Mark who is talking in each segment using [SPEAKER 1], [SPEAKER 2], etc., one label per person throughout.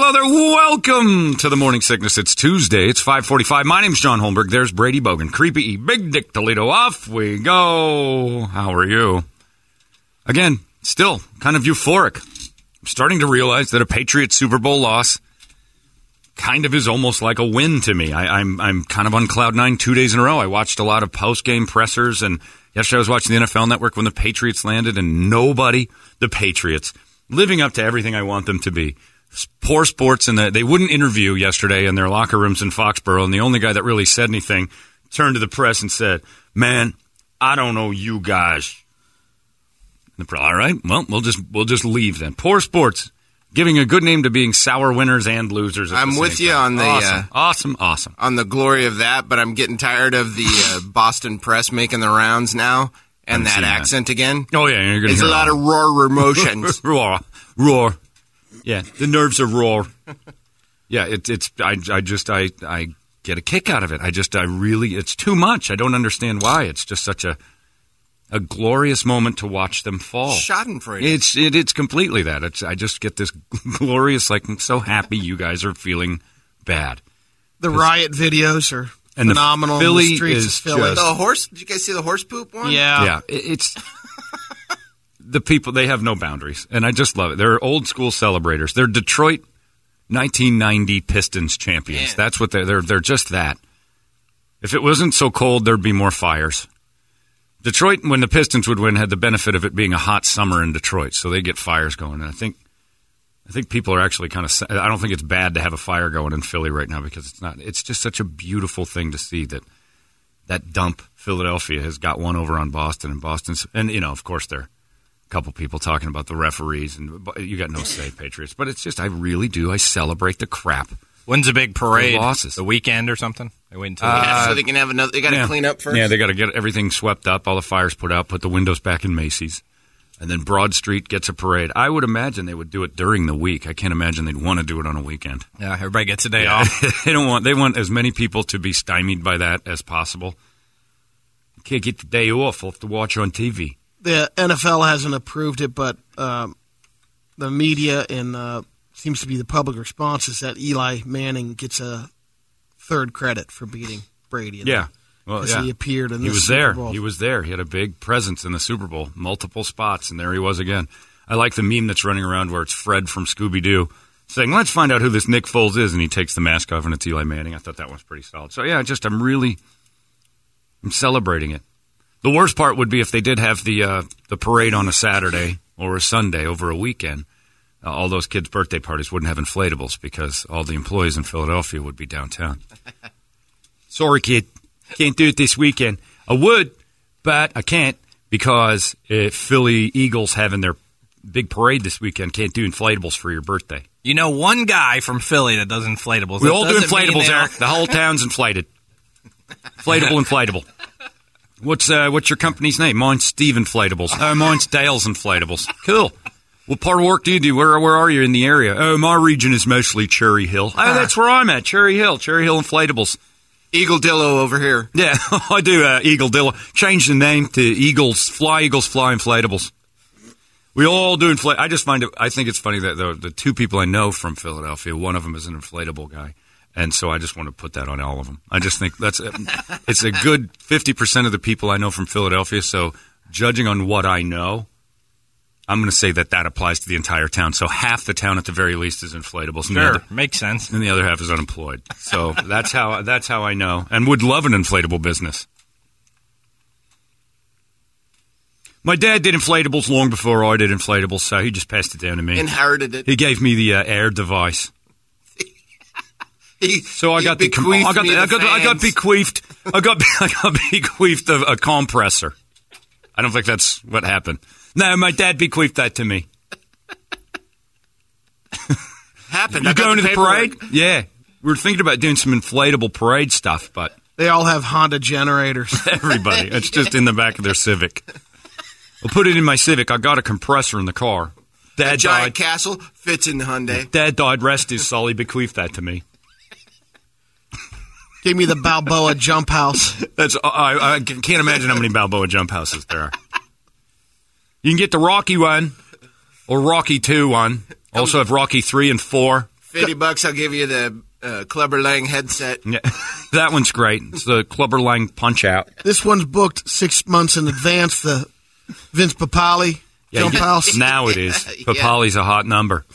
[SPEAKER 1] Hello there. Welcome to the Morning Sickness. It's Tuesday. It's 5:45. My name's John Holmberg. There's Brady Bogan. Creepy E. Big Dick Toledo. Off we go. How are you? Again, still kind of euphoric. I'm starting to realize that a Patriots Super Bowl loss kind of is almost like a win to me. I'm kind of on cloud nine 2 days in a row. I watched a lot of post-game pressers, and yesterday I was watching the NFL Network when the Patriots landed, and the Patriots, living up to everything I want them to be. Poor sports, and they wouldn't interview yesterday in their locker rooms in Foxborough, and the only guy that really said anything turned to the press and said, "Man, I don't know you guys." All right, well, we'll just leave then. Poor sports, giving a good name to being sour winners and losers.
[SPEAKER 2] I'm with you on the
[SPEAKER 1] awesome
[SPEAKER 2] on the glory of that, but I'm getting tired of the Boston press making the rounds now and that accent again.
[SPEAKER 1] Oh yeah, you're gonna
[SPEAKER 2] hear a lot of roar emotions.
[SPEAKER 1] roar. Yeah, the nerves are raw. Yeah, I get a kick out of it. It's too much. I don't understand why. It's just such a glorious moment to watch them fall.
[SPEAKER 2] Schadenfreude.
[SPEAKER 1] It's completely that. I just get this glorious, like, I'm so happy you guys are feeling bad.
[SPEAKER 3] The riot videos are phenomenal.
[SPEAKER 1] The
[SPEAKER 3] streets
[SPEAKER 1] is
[SPEAKER 3] of Philly.
[SPEAKER 2] The horse. Did you guys see the horse poop one?
[SPEAKER 3] Yeah.
[SPEAKER 1] It's. The people, they have no boundaries, and I just love it. They're old school celebrators. They're Detroit 1990 Pistons champions. Man. That's what they're just that. If it wasn't so cold, there'd be more fires. Detroit, when the Pistons would win, had the benefit of it being a hot summer in Detroit, so they get fires going. And I think people are actually kind of, I don't think it's bad to have a fire going in Philly right now, because it's not. It's just such a beautiful thing to see that dump Philadelphia has got one over on Boston, and Boston's, and of course they're couple people talking about the referees, and you got no say, Patriots. But it's just, I really do. I celebrate the crap.
[SPEAKER 4] When's the big parade?
[SPEAKER 1] The losses.
[SPEAKER 4] The weekend or something? They wait until
[SPEAKER 2] so they can have another. They got to clean up first.
[SPEAKER 1] Yeah, they got to get everything swept up, all the fires put out, put the windows back in Macy's, and then Broad Street gets a parade. I would imagine they would do it during the week. I can't imagine they'd want to do it on a weekend.
[SPEAKER 4] Yeah, everybody gets a day off.
[SPEAKER 1] They want as many people to be stymied by that as possible. You can't get the day off. We'll have to watch on TV.
[SPEAKER 3] The NFL hasn't approved it, but the media and seems to be the public response is that Eli Manning gets a third credit for beating Brady.
[SPEAKER 1] Yeah. Well,
[SPEAKER 3] he appeared in the
[SPEAKER 1] Super
[SPEAKER 3] there. Bowl.
[SPEAKER 1] He was there. He had a big presence in the Super Bowl, multiple spots, and there he was again. I like the meme that's running around where it's Fred from Scooby-Doo saying, "Let's find out who this Nick Foles is," and he takes the mask off, and it's Eli Manning. I thought that was pretty solid. So, yeah, I'm celebrating it. The worst part would be if they did have the parade on a Saturday or a Sunday over a weekend. All those kids' birthday parties wouldn't have inflatables because all the employees in Philadelphia would be downtown. Sorry, kid. Can't do it this weekend. I would, but I can't because Philly Eagles having their big parade this weekend. Can't do inflatables for your birthday.
[SPEAKER 4] You know one guy from Philly that does inflatables.
[SPEAKER 1] We all do inflatables, Eric. The whole town's inflated. Inflatable. What's your company's name? Mine's Steve Inflatables. Oh, mine's Dale's Inflatables. Cool. What part of work do you do? Where are you in the area? Oh, my region is mostly Cherry Hill. Oh, that's where I'm at, Cherry Hill Inflatables.
[SPEAKER 2] Eagle Dillo over here.
[SPEAKER 1] Yeah, I do Eagle Dillo. Change the name to Fly Inflatables. We all do inflate. I just I think it's funny that the two people I know from Philadelphia, one of them is an inflatable guy. And so I just want to put that on all of them. I just think it's a good 50% of the people I know from Philadelphia. So judging on what I know, I'm going to say that applies to the entire town. So half the town at the very least is inflatables.
[SPEAKER 4] Sure, makes sense.
[SPEAKER 1] And the other half is unemployed. So that's how I know, and would love an inflatable business. My dad did inflatables long before I did inflatables, so he just passed it down to me.
[SPEAKER 2] Inherited it.
[SPEAKER 1] He gave me the air device. So I got bequeathed a compressor. I don't think that's what happened. No, my dad bequeathed that to me.
[SPEAKER 2] Happened.
[SPEAKER 1] You going to the parade? Yeah. We were thinking about doing some inflatable parade stuff, but
[SPEAKER 3] they all have Honda generators.
[SPEAKER 1] Everybody. It's just in the back of their Civic. I'll put it in my Civic. I got a compressor in the car.
[SPEAKER 2] Dad giant castle fits in the Hyundai.
[SPEAKER 1] Dad died. Rest his soul. He bequeathed that to me.
[SPEAKER 3] Give me the Balboa jump house.
[SPEAKER 1] I can't imagine how many Balboa jump houses there are. You can get the Rocky one or Rocky 2 one. Also have Rocky 3 and 4.
[SPEAKER 2] $50, I'll give you the Clubber Lang headset.
[SPEAKER 1] Yeah, that one's great. It's the Clubber Lang Punch Out.
[SPEAKER 3] This one's booked 6 months in advance. The Vince Papale jump house.
[SPEAKER 1] Now it is. Papali's a hot number.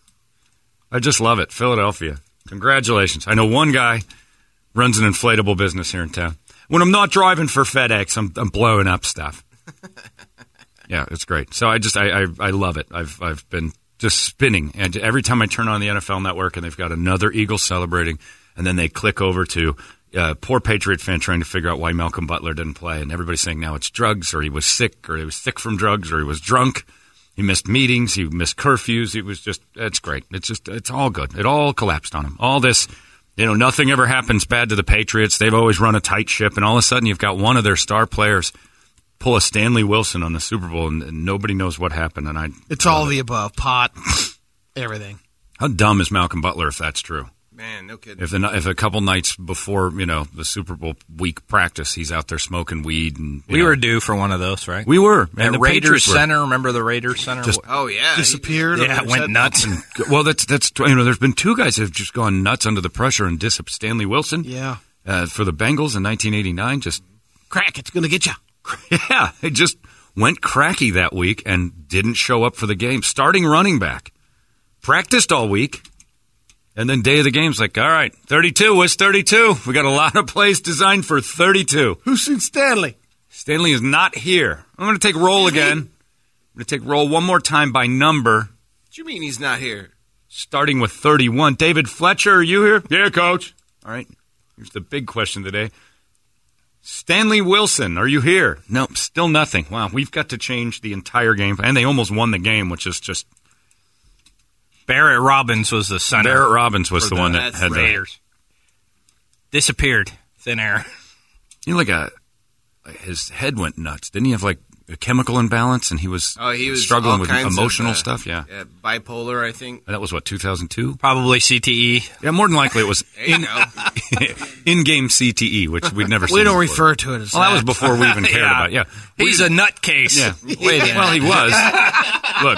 [SPEAKER 1] I just love it. Philadelphia. Congratulations. I know one guy runs an inflatable business here in town. When I'm not driving for FedEx, I'm blowing up stuff. Yeah, it's great. So I love it. I've been just spinning, and every time I turn on the NFL Network and they've got another Eagles celebrating, and then they click over to poor Patriot fan trying to figure out why Malcolm Butler didn't play, and everybody's saying now it's drugs, or he was sick, or he was sick from drugs, or he was drunk, he missed meetings, he missed curfews. It was just, it's great. It's all good. It all collapsed on him. All this, nothing ever happens bad to the Patriots. They've always run a tight ship, and all of a sudden you've got one of their star players pull a Stanley Wilson on the Super Bowl, and nobody knows what happened. And
[SPEAKER 3] it's all the above. Pot, everything.
[SPEAKER 1] How dumb is Malcolm Butler if that's true?
[SPEAKER 2] Man, no kidding.
[SPEAKER 1] If a couple nights before the Super Bowl week practice, he's out there smoking weed, and
[SPEAKER 4] we were due for one of those, right?
[SPEAKER 1] We were.
[SPEAKER 4] And
[SPEAKER 1] the
[SPEAKER 4] Raiders
[SPEAKER 1] Patriots
[SPEAKER 4] Center. Remember the Raiders Center?
[SPEAKER 2] Oh yeah,
[SPEAKER 3] disappeared.
[SPEAKER 4] Yeah, it went nuts.
[SPEAKER 1] Well, that's there's been two guys that have just gone nuts under the pressure and Stanley Wilson.
[SPEAKER 3] Yeah.
[SPEAKER 1] For the Bengals in 1989, just
[SPEAKER 3] crack. It's going to get you.
[SPEAKER 1] Yeah, it just went cracky that week and didn't show up for the game. Starting running back, practiced all week. And then day of the game's like, all right, 32. What's 32? We got a lot of plays designed for 32.
[SPEAKER 3] Who's seen Stanley?
[SPEAKER 1] Stanley is not here. I'm going to take roll again. I'm going to take roll one more time by number.
[SPEAKER 2] What do you mean he's not here?
[SPEAKER 1] Starting with 31. David Fletcher, are you here? Yeah, Coach. All right. Here's the big question today. Stanley Wilson, are you here? Nope, still nothing. Wow, we've got to change the entire game. And they almost won the game, which is just...
[SPEAKER 4] Barrett Robbins was the center.
[SPEAKER 1] Barrett Robbins was the one that had
[SPEAKER 4] Raiders. Disappeared. Thin air.
[SPEAKER 1] His head went nuts. Didn't he have a chemical imbalance, and he was struggling with emotional stuff? Yeah,
[SPEAKER 2] bipolar, I think.
[SPEAKER 1] And that was 2002?
[SPEAKER 4] Probably CTE.
[SPEAKER 1] Yeah, more than likely it was in-game CTE, which we'd never seen.
[SPEAKER 3] We don't
[SPEAKER 1] before.
[SPEAKER 3] refer to it as
[SPEAKER 1] that was before we even cared about it. Yeah.
[SPEAKER 4] He's a nutcase.
[SPEAKER 1] Yeah. Well, he was. Look.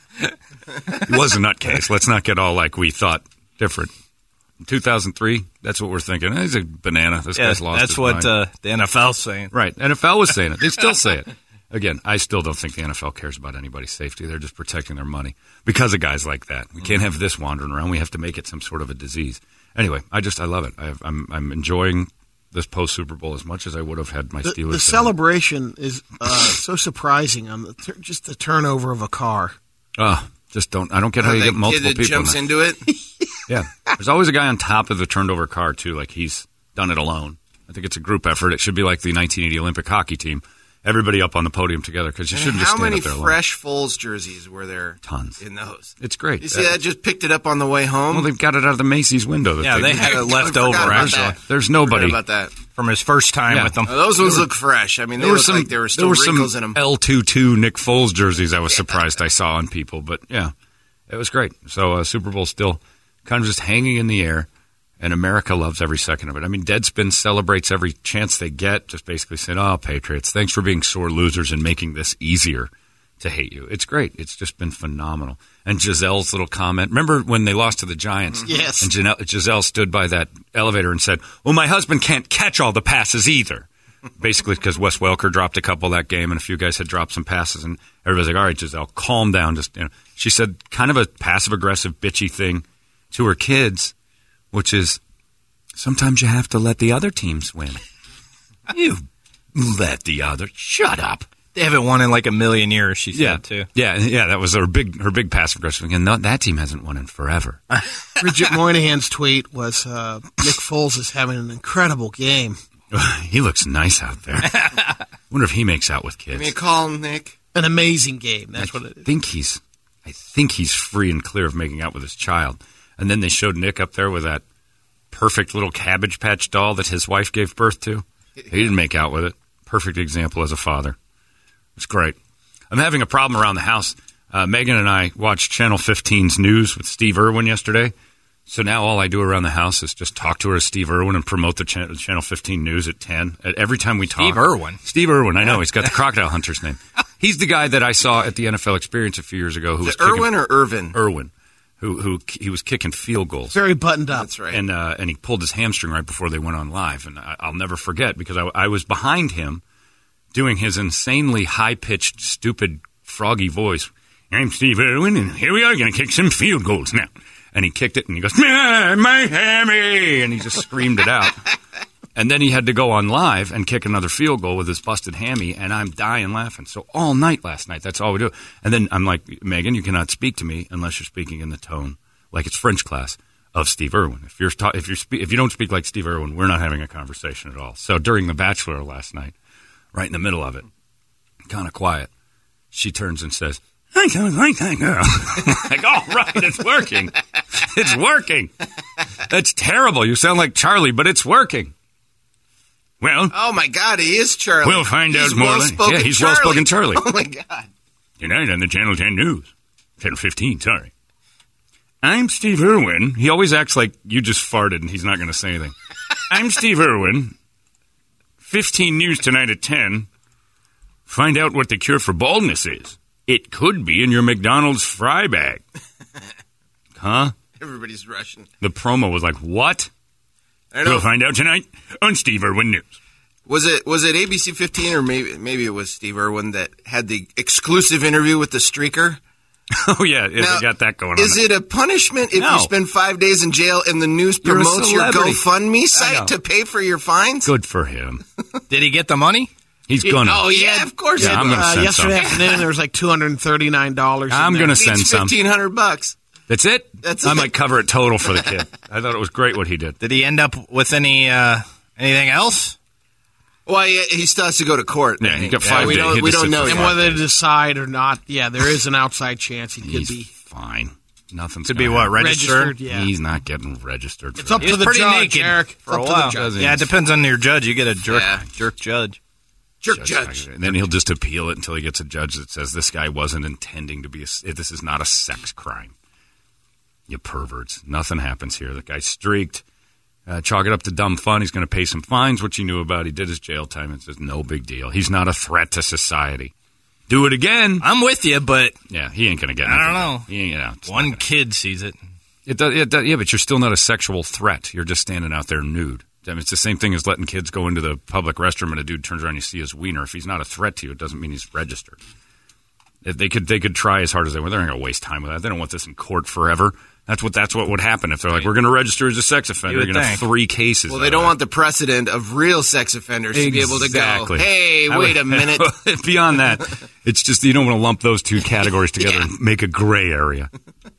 [SPEAKER 1] He was a nutcase. Let's not get all like we thought different. In 2003, that's what we're thinking. He's a banana. This guy's lost his mind.
[SPEAKER 4] That's what the NFL's saying.
[SPEAKER 1] Right. NFL was saying it. They still say it. Again, I still don't think the NFL cares about anybody's safety. They're just protecting their money because of guys like that. We can't have this wandering around. We have to make it some sort of a disease. Anyway, I love it. I'm enjoying this post-Super Bowl as much as I would have had my Steelers.
[SPEAKER 3] The celebration is so surprising on just the turnover of a car.
[SPEAKER 1] I don't get how you get multiple people.
[SPEAKER 2] Jumps into it.
[SPEAKER 1] Yeah. There's always a guy on top of the turned over car, too, like he's done it alone. I think it's a group effort. It should be like the 1980 Olympic hockey team. Everybody up on the podium together because you shouldn't just stand up there alone.
[SPEAKER 2] How many fresh Foles jerseys were there?
[SPEAKER 1] Tons.
[SPEAKER 2] In those.
[SPEAKER 1] It's great.
[SPEAKER 2] You see that? Just picked it up on the way home?
[SPEAKER 1] Well, they've got it out of the Macy's window.
[SPEAKER 4] They had it left over, actually.
[SPEAKER 1] There's nobody.
[SPEAKER 2] About that.
[SPEAKER 4] From his first time with them.
[SPEAKER 2] Those ones look fresh. I mean, they look like there were still wrinkles in them.
[SPEAKER 1] L22 Nick Foles jerseys I was surprised I saw on people. But, yeah, it was great. So Super Bowl still kind of just hanging in the air. And America loves every second of it. I mean, Deadspin celebrates every chance they get, just basically saying, oh, Patriots, thanks for being sore losers and making this easier to hate you. It's great. It's just been phenomenal. And Giselle's little comment. Remember when they lost to the Giants?
[SPEAKER 3] Yes.
[SPEAKER 1] And Giselle stood by that elevator and said, well, my husband can't catch all the passes either. Basically because Wes Welker dropped a couple that game and a few guys had dropped some passes. And everybody's like, all right, Giselle, calm down. She said kind of a passive-aggressive, bitchy thing to her kids, which is sometimes you have to let the other teams win. You let the other. Shut up.
[SPEAKER 4] They haven't won in like a million years, she said, too.
[SPEAKER 1] Yeah, that was her big passive aggressive thing. And that team hasn't won in forever.
[SPEAKER 3] Bridget Moynihan's tweet was Nick Foles is having an incredible game.
[SPEAKER 1] He looks nice out there. Wonder if he makes out with kids.
[SPEAKER 2] Give me a call, Nick.
[SPEAKER 3] An amazing game. That's what it is.
[SPEAKER 1] I think he's free and clear of making out with his child. And then they showed Nick up there with that perfect little Cabbage Patch doll that his wife gave birth to. He didn't make out with it. Perfect example as a father. It's great. I'm having a problem around the house. Megan and I watched Channel 15's news with Steve Irwin yesterday. So now all I do around the house is just talk to her as Steve Irwin and promote the Channel 15 news at 10. Every time we talk. Steve Irwin, I know. He's got the Crocodile Hunter's name. He's the guy that I saw at the NFL Experience a few years ago.
[SPEAKER 2] Is it Irwin or Irvin?
[SPEAKER 1] Irwin. who he was kicking field goals.
[SPEAKER 3] Very buttoned up.
[SPEAKER 2] That's right.
[SPEAKER 1] And he pulled his hamstring right before they went on live. And I'll never forget because I was behind him doing his insanely high-pitched, stupid, froggy voice. I'm Steve Irwin, and here we are going to kick some field goals now. And he kicked it, and he goes, my hammy! And he just screamed it out. And then he had to go on live and kick another field goal with his busted hammy, and I'm dying laughing. So all night last night, that's all we do. And then I'm like, Megan, you cannot speak to me unless you're speaking in the tone, like it's French class, of Steve Irwin. If you don't speak like Steve Irwin, we're not having a conversation at all. So during The Bachelor last night, right in the middle of it, kind of quiet, she turns and says, I sound like that girl. Like, all right, it's working. It's working. That's terrible. You sound like Charlie, but it's working. Well,
[SPEAKER 2] oh my God, he is Charlie.
[SPEAKER 1] We'll find out more.
[SPEAKER 2] Yeah,
[SPEAKER 1] he's well-spoken Charlie.
[SPEAKER 2] Oh my God.
[SPEAKER 1] Tonight on the Channel 10 News, 10:15. Sorry, I'm Steve Irwin. He always acts like you just farted and he's not going to say anything. I'm Steve Irwin. 15 News tonight at 10. Find out what the cure for baldness is. It could be in your McDonald's fry bag. Huh?
[SPEAKER 2] Everybody's rushing.
[SPEAKER 1] The promo was like, what? We'll find out tonight on Steve Irwin News.
[SPEAKER 2] Was it ABC 15 or maybe it was Steve Irwin that had the exclusive interview with the streaker?
[SPEAKER 1] Oh, yeah, they got that going on.
[SPEAKER 2] Is it a punishment if you spend 5 days in jail and the news promotes your GoFundMe site to pay for your fines?
[SPEAKER 1] Good for him.
[SPEAKER 4] Did he get the money?
[SPEAKER 1] He's gonna.
[SPEAKER 2] Oh, yeah, of course.
[SPEAKER 1] Yeah, I'm going to send
[SPEAKER 3] yesterday
[SPEAKER 1] some.
[SPEAKER 3] afternoon, there was like $239.
[SPEAKER 1] I'm going to send some.
[SPEAKER 2] $1,500.
[SPEAKER 1] That's it?
[SPEAKER 2] That's
[SPEAKER 1] I
[SPEAKER 2] it.
[SPEAKER 1] might cover it total for the kid. I thought it was great what he did.
[SPEAKER 4] Did he end up with anything else?
[SPEAKER 2] Well, he still has to go to court.
[SPEAKER 1] Yeah, he got 5 days.
[SPEAKER 2] We don't know
[SPEAKER 3] And
[SPEAKER 2] yet.
[SPEAKER 3] whether to decide or not, yeah, there is an outside chance he could
[SPEAKER 1] He's
[SPEAKER 3] be.
[SPEAKER 1] fine. Nothing's
[SPEAKER 4] Could
[SPEAKER 1] gonna
[SPEAKER 4] be what,
[SPEAKER 1] happen.
[SPEAKER 4] registered?
[SPEAKER 3] Yeah.
[SPEAKER 1] He's not getting registered.
[SPEAKER 3] It's up
[SPEAKER 1] for
[SPEAKER 3] to
[SPEAKER 4] He was
[SPEAKER 3] the
[SPEAKER 4] pretty
[SPEAKER 3] judge,
[SPEAKER 4] naked
[SPEAKER 3] Eric.
[SPEAKER 4] for a
[SPEAKER 3] Up to
[SPEAKER 4] while.
[SPEAKER 3] the judge.
[SPEAKER 4] Yeah, it depends on your judge. You get a jerk judge.
[SPEAKER 2] Jerk judge.
[SPEAKER 1] And then he'll just appeal it until he gets a judge that says this guy wasn't intending to be this is not a sex crime. You perverts. Nothing happens here. The guy's streaked. Chalk it up to dumb fun. He's going to pay some fines, which he knew about. He did his jail time. It's just no big deal. He's not a threat to society. Do it again.
[SPEAKER 4] I'm with you, but
[SPEAKER 1] Yeah, he ain't going to get
[SPEAKER 4] I
[SPEAKER 1] anything.
[SPEAKER 4] don't know.
[SPEAKER 1] He ain't, it's
[SPEAKER 4] one
[SPEAKER 1] not gonna-
[SPEAKER 4] kid sees it.
[SPEAKER 1] It does, yeah, but you're still not a sexual threat. You're just standing out there nude. I mean, it's the same thing as letting kids go into the public restroom and a dude turns around and you see his wiener. If he's not a threat to you, it doesn't mean he's registered. If they could try as hard as they want. They're not going to waste time with that. They don't want this in court forever. That's what would happen if they're like, we're going to register as a sex offender.
[SPEAKER 4] You
[SPEAKER 1] You're
[SPEAKER 4] would
[SPEAKER 1] going to have
[SPEAKER 4] think.
[SPEAKER 1] 3 cases.
[SPEAKER 2] Well, they don't want the precedent of real sex offenders to be able to go, hey, wait a minute.
[SPEAKER 1] Beyond that, it's just you don't want to lump those two categories together and make a gray area.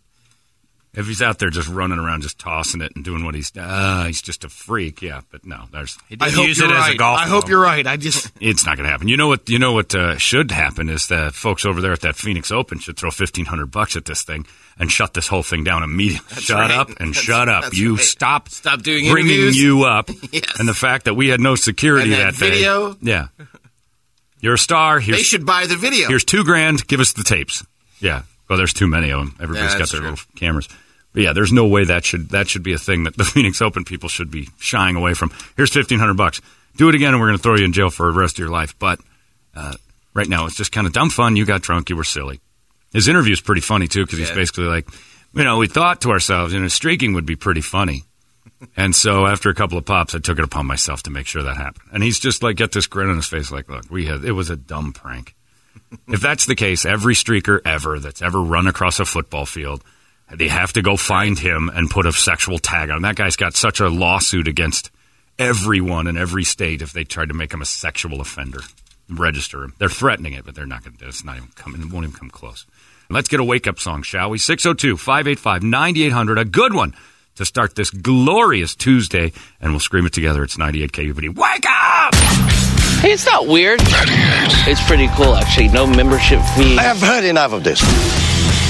[SPEAKER 1] If he's out there just running around, just tossing it and doing what he's just a freak. Yeah, but no,
[SPEAKER 4] He
[SPEAKER 3] I
[SPEAKER 4] did
[SPEAKER 3] hope
[SPEAKER 4] use
[SPEAKER 3] you're
[SPEAKER 4] it as
[SPEAKER 3] right.
[SPEAKER 4] a golf
[SPEAKER 3] I hope
[SPEAKER 4] ball.
[SPEAKER 3] you're right.
[SPEAKER 1] It's not going to happen. You know what should happen is that folks over there at that Phoenix Open should throw $1,500 at this thing and shut this whole thing down immediately. Shut up.
[SPEAKER 2] That's
[SPEAKER 1] You
[SPEAKER 2] right.
[SPEAKER 1] stop
[SPEAKER 2] doing
[SPEAKER 1] bringing
[SPEAKER 2] interviews.
[SPEAKER 1] you up.
[SPEAKER 2] Yes.
[SPEAKER 1] And the fact that we had no security
[SPEAKER 2] And that
[SPEAKER 1] day.
[SPEAKER 2] video.
[SPEAKER 1] Yeah. You're a star.
[SPEAKER 2] They should buy the video.
[SPEAKER 1] Here's $2,000. Give us the tapes. Yeah. Well, there's too many of them. Everybody's got
[SPEAKER 2] that's
[SPEAKER 1] their
[SPEAKER 2] true.
[SPEAKER 1] little cameras. But yeah, there's no way that should be a thing that the Phoenix Open people should be shying away from. Here's $1,500. Do it again, and we're going to throw you in jail for the rest of your life. But right now, it's just kind of dumb fun. You got drunk. You were silly. His interview is pretty funny too, because he's basically like, we thought to ourselves, streaking would be pretty funny. And so after a couple of pops, I took it upon myself to make sure that happened. And he's just like, got this grin on his face, like, look, it was a dumb prank. If that's the case, every streaker ever that's ever run across a football field, they have to go find him and put a sexual tag on him. That guy's got such a lawsuit against everyone in every state if they tried to make him a sexual offender. Register him. They're threatening it, but they're not going to do it. It's not even coming. It won't even come close. Let's get a wake-up song, shall we? 602-585-9800. A good one to start this glorious Tuesday, and we'll scream it together. It's 98 KUPD. Wake up!
[SPEAKER 5] Hey, it's not weird. It's pretty cool, actually. No membership fee.
[SPEAKER 6] I have heard enough of this.